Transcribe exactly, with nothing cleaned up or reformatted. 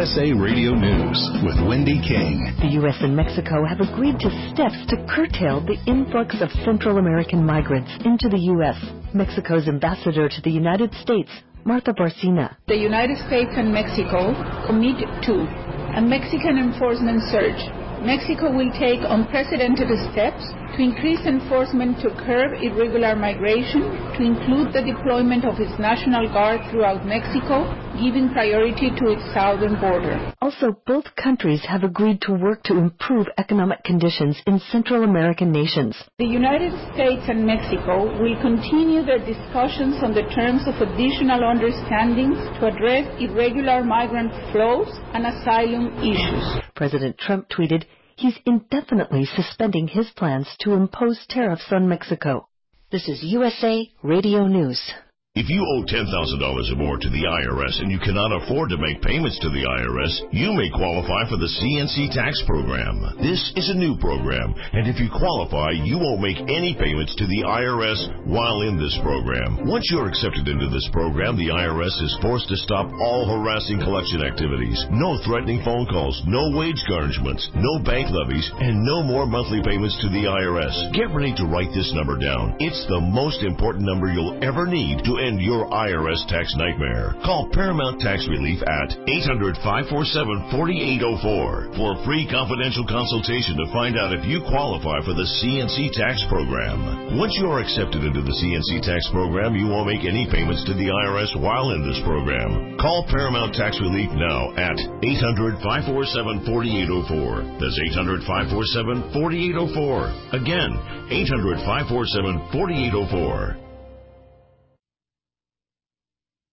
S A Radio News with Wendy King. The U S and Mexico have agreed to steps to curtail the influx of Central American migrants into the U S. Mexico's ambassador to the United States, Martha Barcina. The United States and Mexico commit to a Mexican enforcement surge. Mexico will take unprecedented steps to increase enforcement to curb irregular migration, to include the deployment of its National Guard throughout Mexico, giving priority to its southern border. Also, both countries have agreed to work to improve economic conditions in Central American nations. The United States and Mexico will continue their discussions on the terms of additional understandings to address irregular migrant flows and asylum issues. President Trump tweeted, he's indefinitely suspending his plans to impose tariffs on Mexico. This is U S A Radio News. If you owe ten thousand dollars or more to the I R S and you cannot afford to make payments to the I R S, you may qualify for the C N C tax program. This is a new program, and if you qualify, you won't make any payments to the I R S while in this program. Once you're accepted into this program, the I R S is forced to stop all harassing collection activities. No threatening phone calls, no wage garnishments, no bank levies, and no more monthly payments to the I R S. Get ready to write this number down. It's the most important number you'll ever need to end your I R S tax nightmare. Call Paramount Tax Relief at eight hundred, five four seven, four eight zero four for a free confidential consultation to find out if you qualify for the C N C tax program. Once you are accepted into the C N C tax program, you won't make any payments to the I R S while in this program. Call Paramount Tax Relief now at eight hundred, five four seven, four eight zero four. That's eight hundred, five four seven, four eight zero four. Again, eight hundred, five four seven, four eight zero four.